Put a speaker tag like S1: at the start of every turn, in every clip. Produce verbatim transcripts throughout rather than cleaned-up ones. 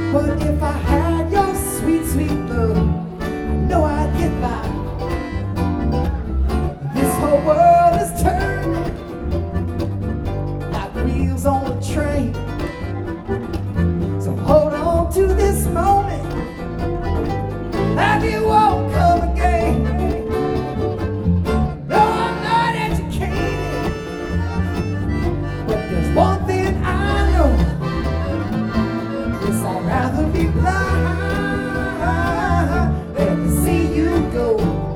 S1: But if I had your sweet, sweet love, I know I'd get by. This whole world is turning like wheels on a train. So hold on to this moment like it won't come again. No, I'm not educated, but there's one thing I know. Yes, I'd rather be blind than to see you go.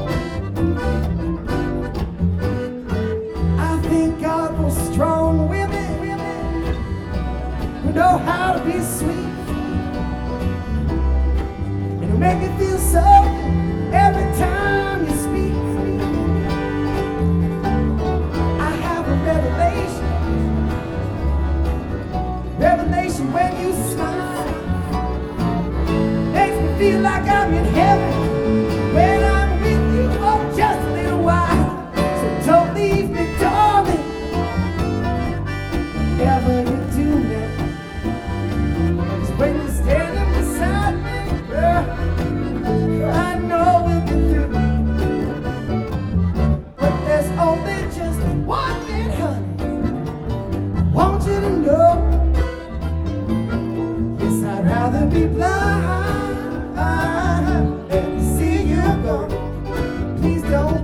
S1: I thank God for strong women, women who know how to be sweet and who make it feel so good every time you speak. I have a revelation, revelation when you smile. Makes me feel like I'm in heaven when I'm with you for just a little while. So don't leave me, darling, whatever you do now. 'Cause when you're standing beside me, girl, I know we'll get through. But there's only just one thing, honey, I want you to know. Yes, I'd rather be blind than to see you go. Please don't.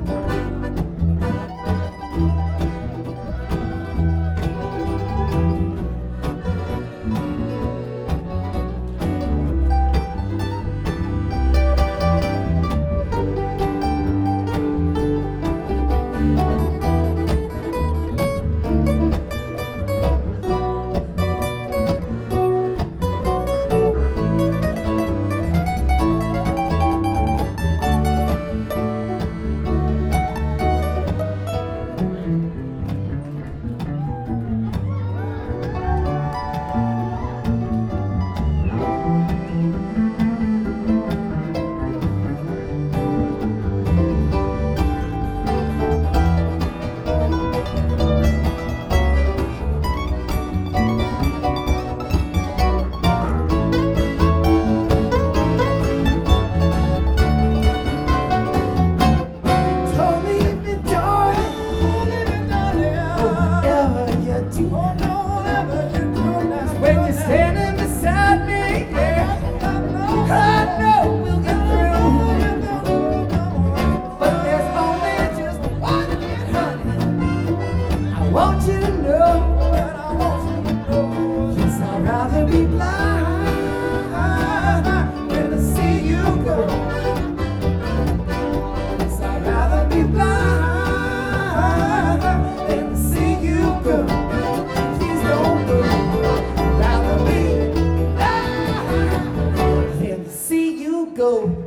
S1: When you're standing beside me, yeah, I know we'll get through. But there's only just one thing, honey, I want you to know. Yes, I'd rather be blind than to see you go. Yes, I'd rather be blind than to see you go. Please don't go. Rather be blind than to see you go.